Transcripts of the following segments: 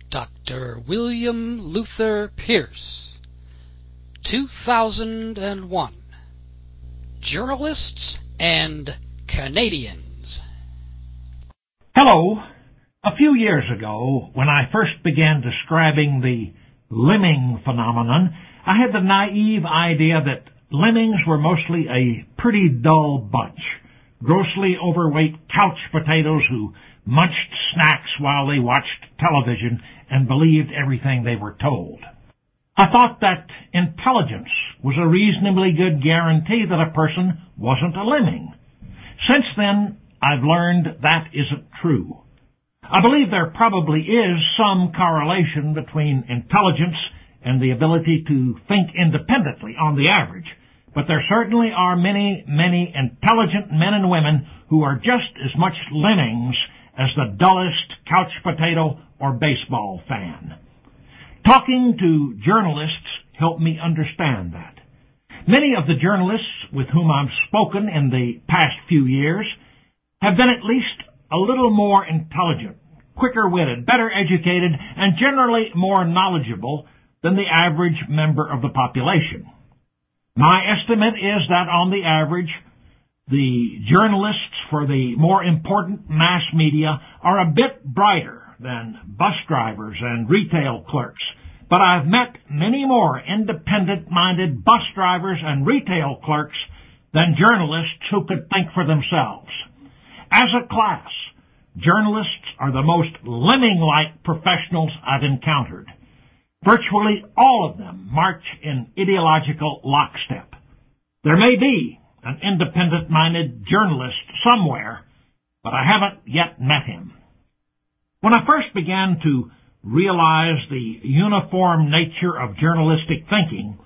Dr. William Luther Pierce, 2001. Journalists and Canadians. Hello. A few years ago, when I first began describing the lemming phenomenon, I had the naive idea that lemmings were mostly a pretty dull bunch, grossly overweight couch potatoes who munched snacks while they watched television and believed everything they were told. I thought that intelligence was a reasonably good guarantee that a person wasn't a lemming. Since then, I've learned that isn't true. I believe there probably is some correlation between intelligence and the ability to think independently on the average, but there certainly are many, many intelligent men and women who are just as much lemmings as the dullest couch potato or baseball fan. Talking to journalists helped me understand that. Many of the journalists with whom I've spoken in the past few years have been at least a little more intelligent, quicker-witted, better educated, and generally more knowledgeable than the average member of the population. My estimate is that on the average, the journalists for the more important mass media are a bit brighter than bus drivers and retail clerks, but I've met many more independent-minded bus drivers and retail clerks than journalists who could think for themselves. As a class, journalists are the most lemming-like professionals I've encountered. Virtually all of them march in ideological lockstep. There may be an independent-minded journalist somewhere, but I haven't yet met him. When I first began to realize the uniform nature of journalistic thinking,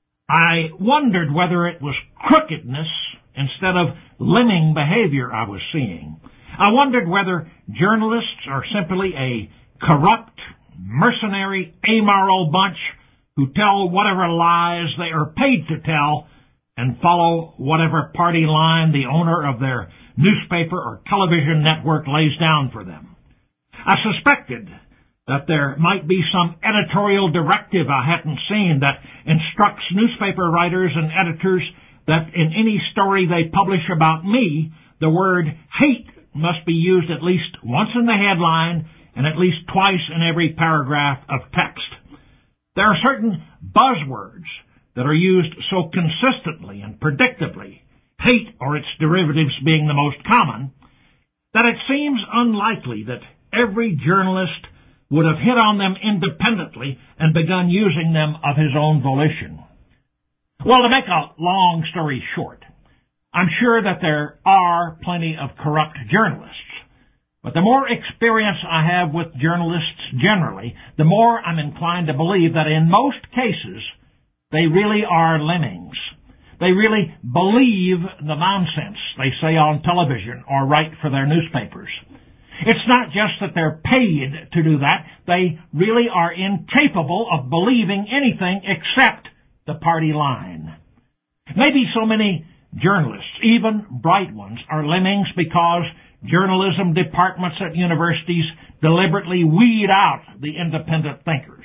I wondered whether it was crookedness instead of lemming behavior I was seeing. I wondered whether journalists are simply a corrupt, mercenary, amoral bunch who tell whatever lies they are paid to tell and follow whatever party line the owner of their newspaper or television network lays down for them. I suspected that there might be some editorial directive I hadn't seen that instructs newspaper writers and editors that in any story they publish about me, the word hate must be used at least once in the headline and at least twice in every paragraph of text. There are certain buzzwords that are used so consistently and predictably, hate or its derivatives being the most common, that it seems unlikely that every journalist would have hit on them independently and begun using them of his own volition. Well, to make a long story short, I'm sure that there are plenty of corrupt journalists, but the more experience I have with journalists generally, the more I'm inclined to believe that in most cases, they really are lemmings. They really believe the nonsense they say on television or write for their newspapers. It's not just that they're paid to do that. They really are incapable of believing anything except the party line. Maybe so many journalists, even bright ones, are lemmings because journalism departments at universities deliberately weed out the independent thinkers.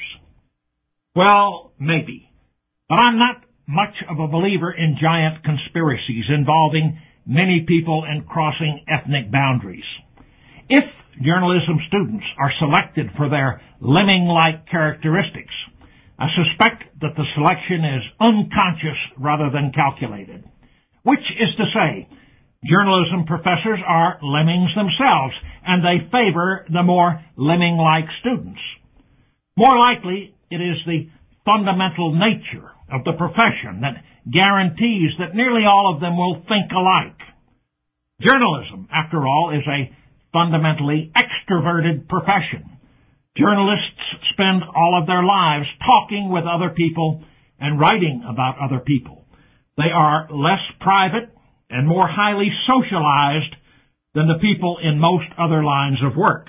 Well, maybe. But I'm not much of a believer in giant conspiracies involving many people and crossing ethnic boundaries. If journalism students are selected for their lemming-like characteristics, I suspect that the selection is unconscious rather than calculated, which is to say, journalism professors are lemmings themselves, and they favor the more lemming-like students. More likely, it is the fundamental nature of the profession that guarantees that nearly all of them will think alike. Journalism, after all, is a fundamentally extroverted profession. Journalists spend all of their lives talking with other people and writing about other people. They are less private and more highly socialized than the people in most other lines of work.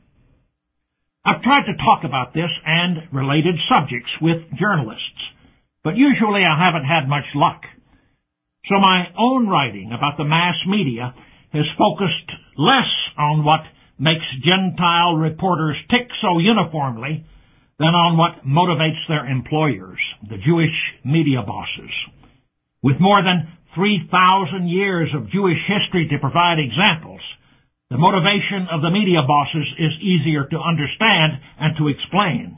I've tried to talk about this and related subjects with journalists, but usually I haven't had much luck. So my own writing about the mass media has focused less on what makes Gentile reporters tick so uniformly than on what motivates their employers, the Jewish media bosses. With more than 3,000 years of Jewish history to provide examples, the motivation of the media bosses is easier to understand and to explain.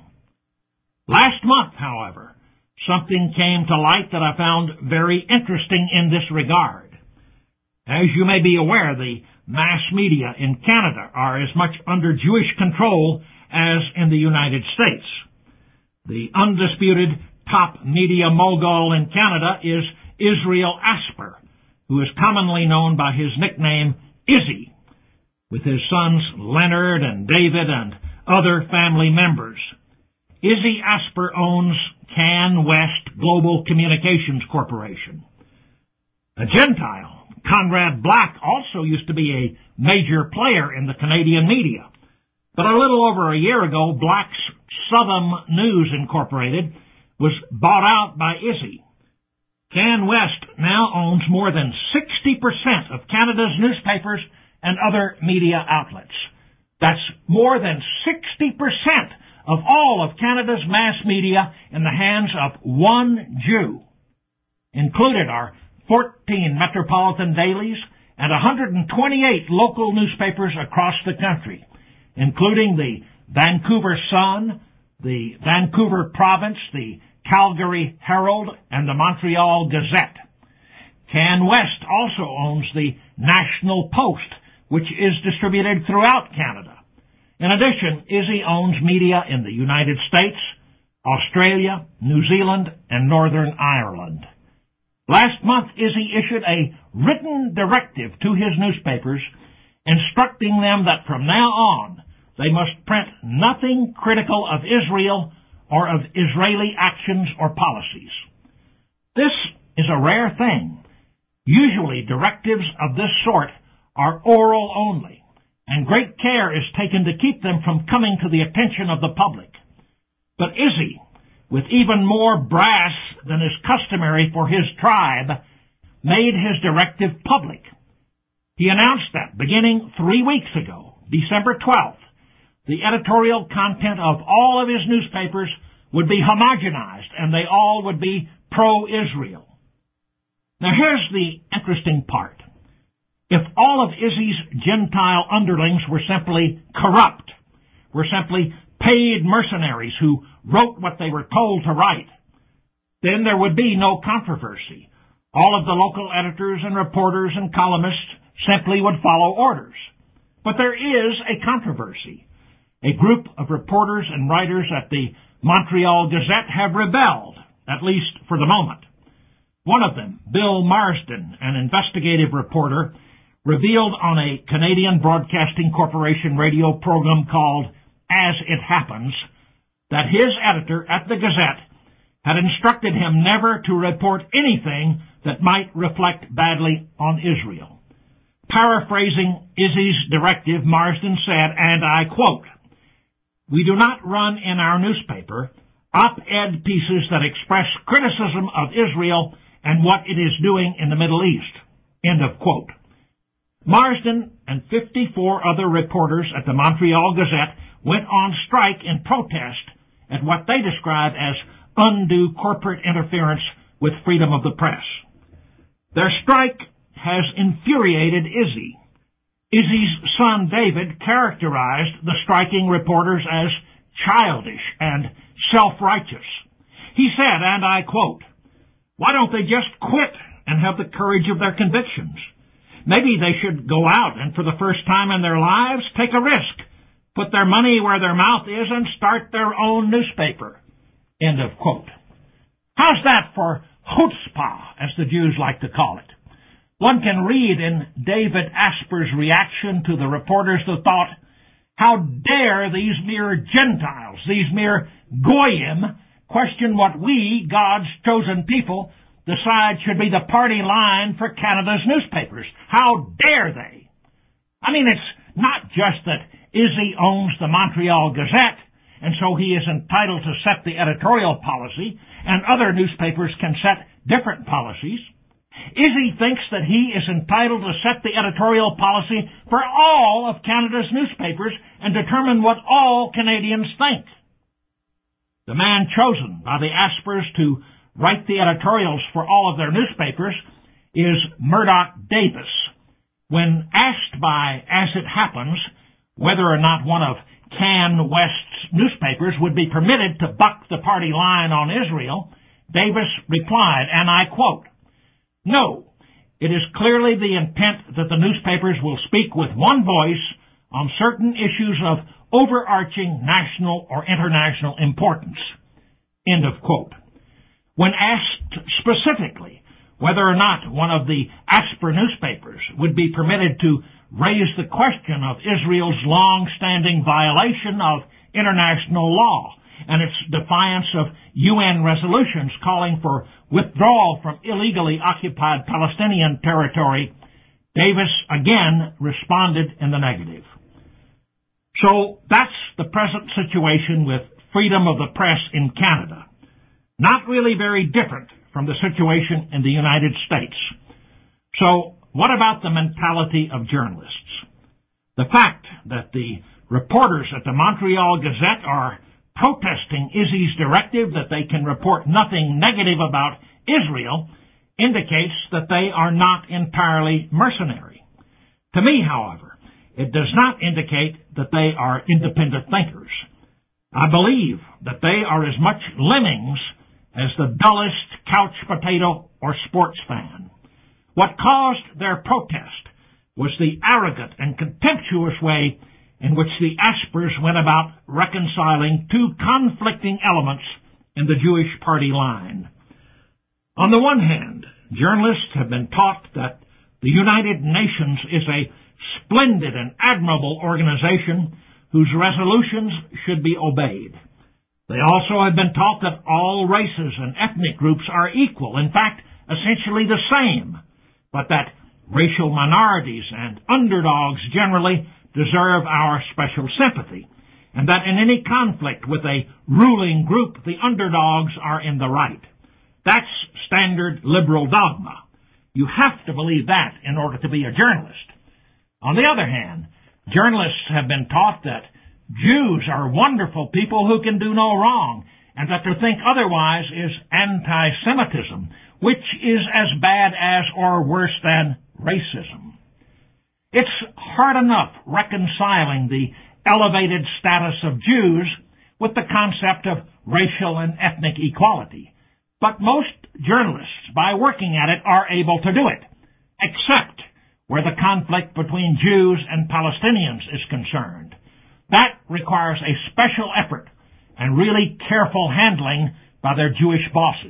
Last month, however, something came to light that I found very interesting in this regard. As you may be aware, the mass media in Canada are as much under Jewish control as in the United States. The undisputed top media mogul in Canada is Israel Asper, who is commonly known by his nickname Izzy, with his sons Leonard and David and other family members. Izzy Asper owns CanWest Global Communications Corporation. A Gentile, Conrad Black, also used to be a major player in the Canadian media. But a little over a year ago, Black's Southern News Incorporated was bought out by Izzy. CanWest now owns more than 60% of Canada's newspapers and other media outlets. That's more than 60% of all of Canada's mass media in the hands of one Jew. Included are 14 metropolitan dailies and 128 local newspapers across the country, including the Vancouver Sun, the Vancouver Province, the Calgary Herald, and the Montreal Gazette. CanWest also owns the National Post, which is distributed throughout Canada. In addition, Izzy owns media in the United States, Australia, New Zealand, and Northern Ireland. Last month, Izzy issued a written directive to his newspapers instructing them that from now on they must print nothing critical of Israel or of Israeli actions or policies. This is a rare thing. Usually directives of this sort are oral only, and great care is taken to keep them from coming to the attention of the public. But Izzy, with even more brass than is customary for his tribe, made his directive public. He announced that beginning 3 weeks ago, December 12th, the editorial content of all of his newspapers would be homogenized, and they all would be pro-Israel. Now here's the interesting part. If all of Izzy's Gentile underlings were simply corrupt, were simply paid mercenaries who wrote what they were told to write, then there would be no controversy. All of the local editors and reporters and columnists simply would follow orders. But there is a controversy. A group of reporters and writers at the Montreal Gazette have rebelled, at least for the moment. One of them, Bill Marsden, an investigative reporter, revealed on a Canadian Broadcasting Corporation radio program called As It Happens that his editor at the Gazette had instructed him never to report anything that might reflect badly on Israel. Paraphrasing Izzy's directive, Marsden said, and I quote, "We do not run in our newspaper op-ed pieces that express criticism of Israel and what it is doing in the Middle East." End of quote. Marsden and 54 other reporters at the Montreal Gazette went on strike in protest at what they describe as undue corporate interference with freedom of the press. Their strike has infuriated Izzy. Izzy's son David characterized the striking reporters as childish and self-righteous. He said, and I quote, "Why don't they just quit and have the courage of their convictions? Maybe they should go out and for the first time in their lives take a risk, put their money where their mouth is and start their own newspaper." End of quote. How's that for chutzpah, as the Jews like to call it? One can read in David Asper's reaction to the reporters the thought, how dare these mere Gentiles, these mere goyim, question what we, God's chosen people, decide should be the party line for Canada's newspapers. How dare they? I mean, it's not just that Izzy owns the Montreal Gazette, and so he is entitled to set the editorial policy, and other newspapers can set different policies. Izzy thinks that he is entitled to set the editorial policy for all of Canada's newspapers and determine what all Canadians think. The man chosen by the Aspers to write the editorials for all of their newspapers is Murdoch Davis. When asked by As It Happens whether or not one of Can West's newspapers would be permitted to buck the party line on Israel, Davis replied, and I quote, "No, it is clearly the intent that the newspapers will speak with one voice on certain issues of overarching national or international importance." End of quote. When asked specifically whether or not one of the Asper newspapers would be permitted to raise the question of Israel's long-standing violation of international law and its defiance of UN resolutions calling for withdrawal from illegally occupied Palestinian territory, Davis again responded in the negative. So that's the present situation with freedom of the press in Canada. Not really very different from the situation in the United States. So what about the mentality of journalists? The fact that the reporters at the Montreal Gazette are protesting Izzy's directive that they can report nothing negative about Israel indicates that they are not entirely mercenary. To me, however, it does not indicate that they are independent thinkers. I believe that they are as much lemmings as the dullest couch potato or sports fan. What caused their protest was the arrogant and contemptuous way in which the Aspers went about reconciling two conflicting elements in the Jewish party line. On the one hand, journalists have been taught that the United Nations is a splendid and admirable organization whose resolutions should be obeyed. They also have been taught that all races and ethnic groups are equal, in fact, essentially the same, but that racial minorities and underdogs generally deserve our special sympathy, and that in any conflict with a ruling group, the underdogs are in the right. That's standard liberal dogma. You have to believe that in order to be a journalist. On the other hand, journalists have been taught that Jews are wonderful people who can do no wrong, and that to think otherwise is anti-Semitism, which is as bad as or worse than racism. It's hard enough reconciling the elevated status of Jews with the concept of racial and ethnic equality, but most journalists, by working at it, are able to do it, except where the conflict between Jews and Palestinians is concerned. That requires a special effort and really careful handling by their Jewish bosses.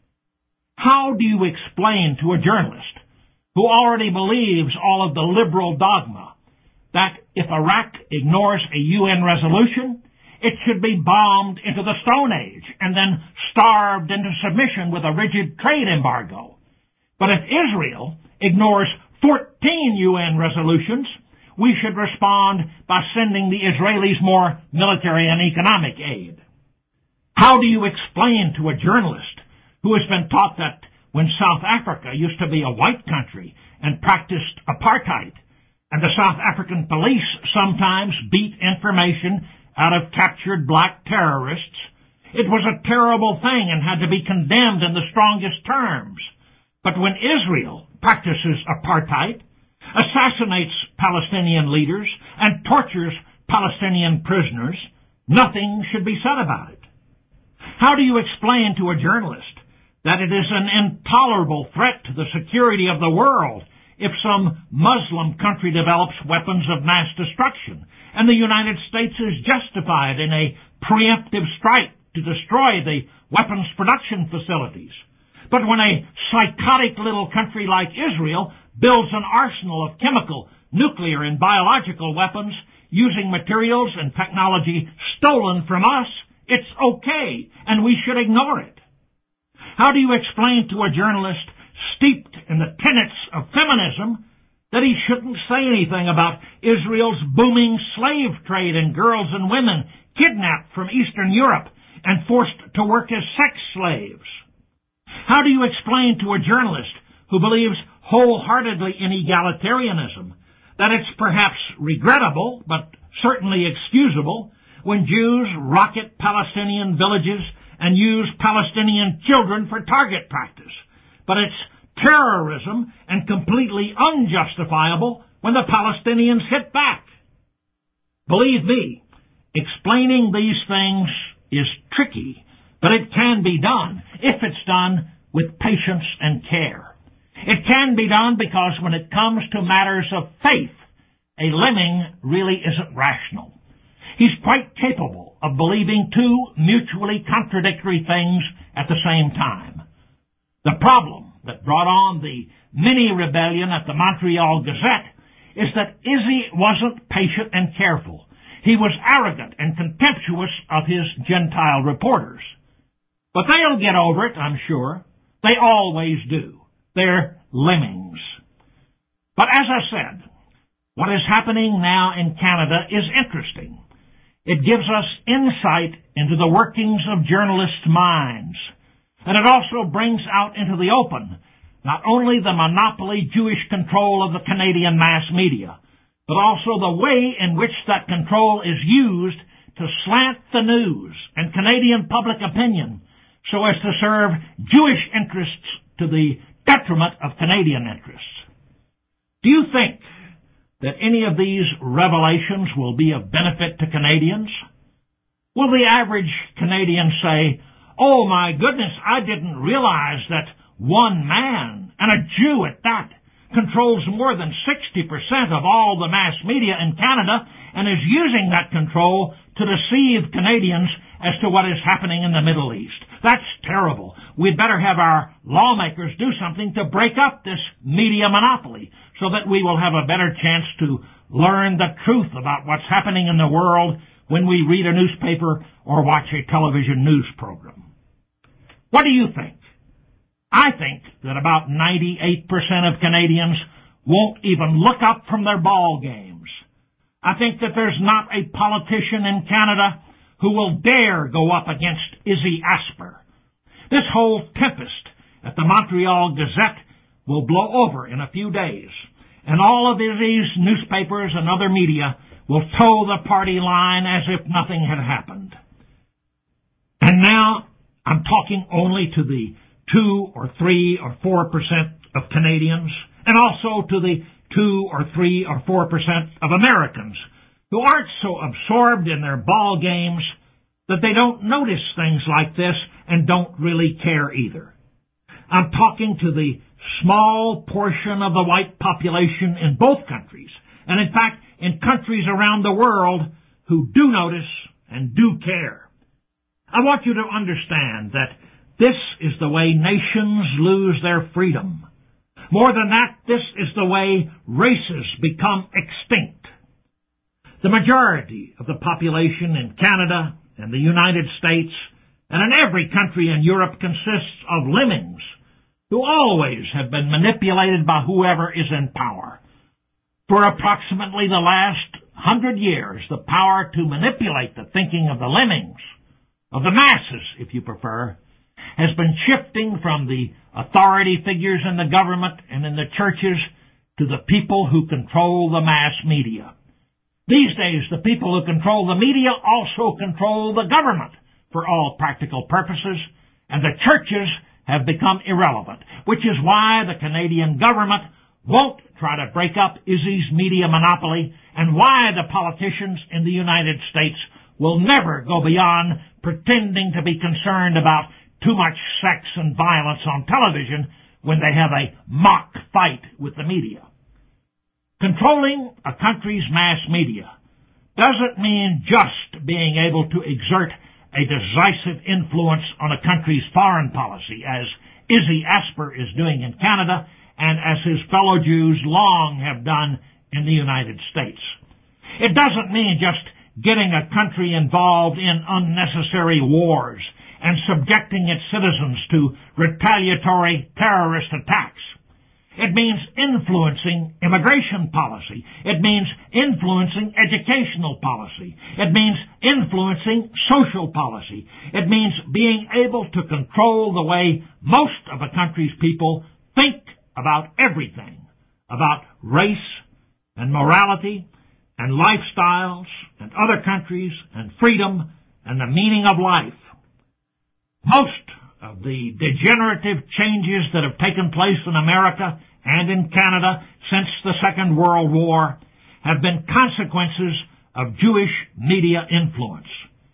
How do you explain to a journalist who already believes all of the liberal dogma that if Iraq ignores a UN resolution, it should be bombed into the Stone Age and then starved into submission with a rigid trade embargo? But if Israel ignores 14 UN resolutions, we should respond by sending the Israelis more military and economic aid. How do you explain to a journalist who has been taught that when South Africa used to be a white country and practiced apartheid, and the South African police sometimes beat information out of captured black terrorists, it was a terrible thing and had to be condemned in the strongest terms. But when Israel practices apartheid, assassinates Palestinian leaders, and tortures Palestinian prisoners, nothing should be said about it. How do you explain to a journalist that it is an intolerable threat to the security of the world if some Muslim country develops weapons of mass destruction, and the United States is justified in a preemptive strike to destroy the weapons production facilities? But when a psychotic little country like Israel builds an arsenal of chemical, nuclear, and biological weapons using materials and technology stolen from us, it's okay, and we should ignore it. How do you explain to a journalist steeped in the tenets of feminism that he shouldn't say anything about Israel's booming slave trade in girls and women kidnapped from Eastern Europe and forced to work as sex slaves? How do you explain to a journalist who believes wholeheartedly in egalitarianism, that it's perhaps regrettable, but certainly excusable, when Jews rocket Palestinian villages and use Palestinian children for target practice. But it's terrorism and completely unjustifiable when the Palestinians hit back. Believe me, explaining these things is tricky, but it can be done if it's done with patience and care. It can be done because when it comes to matters of faith, a lemming really isn't rational. He's quite capable of believing two mutually contradictory things at the same time. The problem that brought on the mini-rebellion at the Montreal Gazette is that Izzy wasn't patient and careful. He was arrogant and contemptuous of his Gentile reporters. But they'll get over it, I'm sure. They always do. They're lemmings. But as I said, what is happening now in Canada is interesting. It gives us insight into the workings of journalists' minds, and it also brings out into the open not only the monopoly Jewish control of the Canadian mass media, but also the way in which that control is used to slant the news and Canadian public opinion so as to serve Jewish interests to the detriment of Canadian interests. Do you think that any of these revelations will be of benefit to Canadians? Will the average Canadian say, "Oh my goodness, I didn't realize that one man, and a Jew at that, controls more than 60% of all the mass media in Canada and is using that control to deceive Canadians as to what is happening in the Middle East. That's terrible. We'd better have our lawmakers do something to break up this media monopoly so that we will have a better chance to learn the truth about what's happening in the world when we read a newspaper or watch a television news program." What do you think? I think that about 98% of Canadians won't even look up from their ball games. I think that there's not a politician in Canada who will dare go up against Izzy Asper. This whole tempest at the Montreal Gazette will blow over in a few days, and all of Izzy's newspapers and other media will toe the party line as if nothing had happened. And now I'm talking only to the 2 or 3 or 4% of Canadians, and also to the 2 or 3 or 4% of Americans who aren't so absorbed in their ball games that they don't notice things like this and don't really care either. I'm talking to the small portion of the white population in both countries, and in fact in countries around the world who do notice and do care. I want you to understand that this is the way nations lose their freedom. More than that, this is the way races become extinct. The majority of the population in Canada and the United States and in every country in Europe consists of lemmings who always have been manipulated by whoever is in power. For approximately the last 100 years, the power to manipulate the thinking of the lemmings, of the masses, if you prefer, has been shifting from the authority figures in the government and in the churches to the people who control the mass media. These days, the people who control the media also control the government for all practical purposes, and the churches have become irrelevant, which is why the Canadian government won't try to break up Izzy's media monopoly, and why the politicians in the United States will never go beyond pretending to be concerned about too much sex and violence on television when they have a mock fight with the media. Controlling a country's mass media doesn't mean just being able to exert a decisive influence on a country's foreign policy, as Izzy Asper is doing in Canada and as his fellow Jews long have done in the United States. It doesn't mean just getting a country involved in unnecessary wars and subjecting its citizens to retaliatory terrorist attacks. It means influencing immigration policy. It means influencing educational policy. It means influencing social policy. It means being able to control the way most of a country's people think about everything, about race and morality and lifestyles and other countries and freedom and the meaning of life. Most of the degenerative changes that have taken place in America and in Canada since the Second World War have been consequences of Jewish media influence.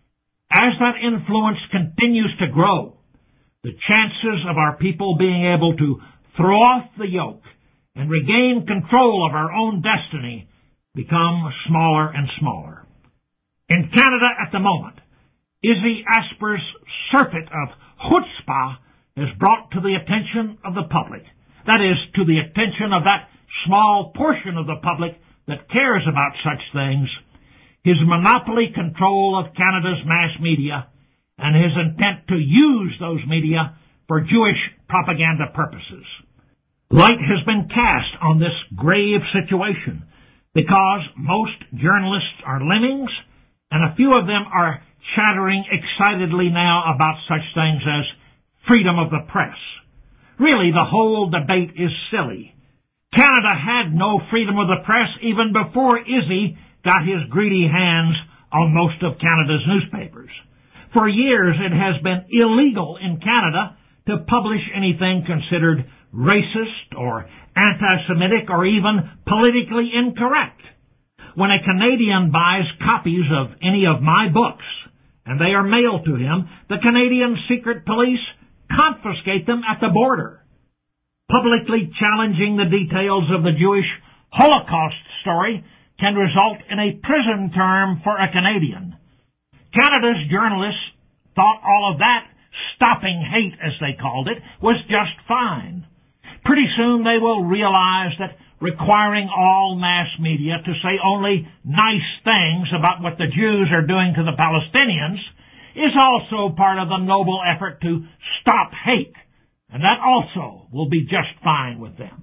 As that influence continues to grow, the chances of our people being able to throw off the yoke and regain control of our own destiny become smaller and smaller. In Canada at the moment, Izzy Asper's surfeit of chutzpah is brought to the attention of the public. That is, to the attention of that small portion of the public that cares about such things, his monopoly control of Canada's mass media, and his intent to use those media for Jewish propaganda purposes. Light has been cast on this grave situation because most journalists are lemmings, and a few of them are chattering excitedly now about such things as freedom of the press. Really, the whole debate is silly. Canada had no freedom of the press even before Izzy got his greedy hands on most of Canada's newspapers. For years, it has been illegal in Canada to publish anything considered racist or anti-Semitic or even politically incorrect. When a Canadian buys copies of any of my books and they are mailed to him, the Canadian Secret Police confiscate them at the border. Publicly challenging the details of the Jewish Holocaust story can result in a prison term for a Canadian. Canada's journalists thought all of that stopping hate, as they called it, was just fine. Pretty soon they will realize that requiring all mass media to say only nice things about what the Jews are doing to the Palestinians is also part of the noble effort to stop hate, and that also will be just fine with them.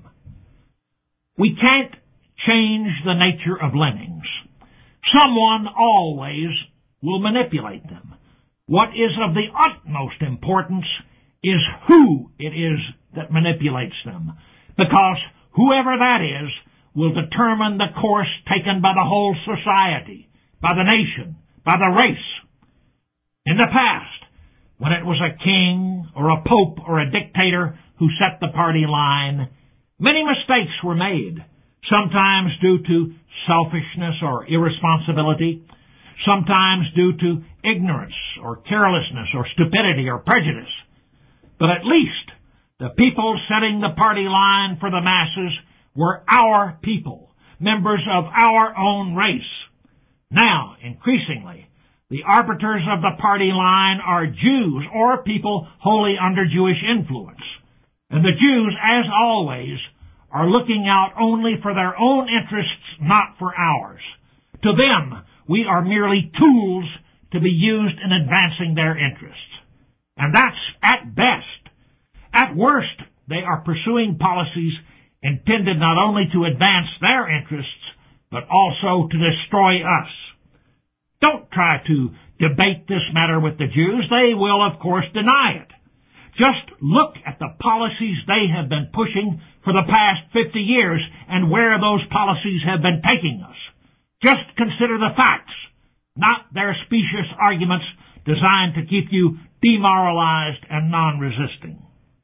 We can't change the nature of lemmings. Someone always will manipulate them. What is of the utmost importance is who it is that manipulates them, because whoever that is will determine the course taken by the whole society, by the nation, by the race. In the past, when it was a king or a pope or a dictator who set the party line, many mistakes were made, sometimes due to selfishness or irresponsibility, sometimes due to ignorance or carelessness or stupidity or prejudice. But at least the people setting the party line for the masses were our people, members of our own race. Now, increasingly, the arbiters of the party line are Jews or people wholly under Jewish influence. And the Jews, as always, are looking out only for their own interests, not for ours. To them, we are merely tools to be used in advancing their interests. And that's at best. At worst, they are pursuing policies intended not only to advance their interests, but also to destroy us. Don't try to debate this matter with the Jews. They will, of course, deny it. Just look at the policies they have been pushing for the past 50 years and where those policies have been taking us. Just consider the facts, not their specious arguments designed to keep you demoralized and non-resisting.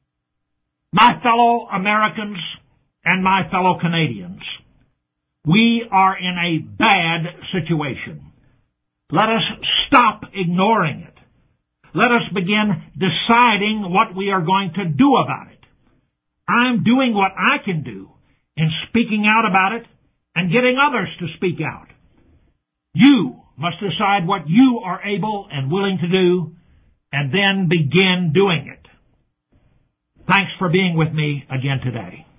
My fellow Americans and my fellow Canadians, we are in a bad situation. Let us stop ignoring it. Let us begin deciding what we are going to do about it. I'm doing what I can do in speaking out about it and getting others to speak out. You must decide what you are able and willing to do and then begin doing it. Thanks for being with me again today.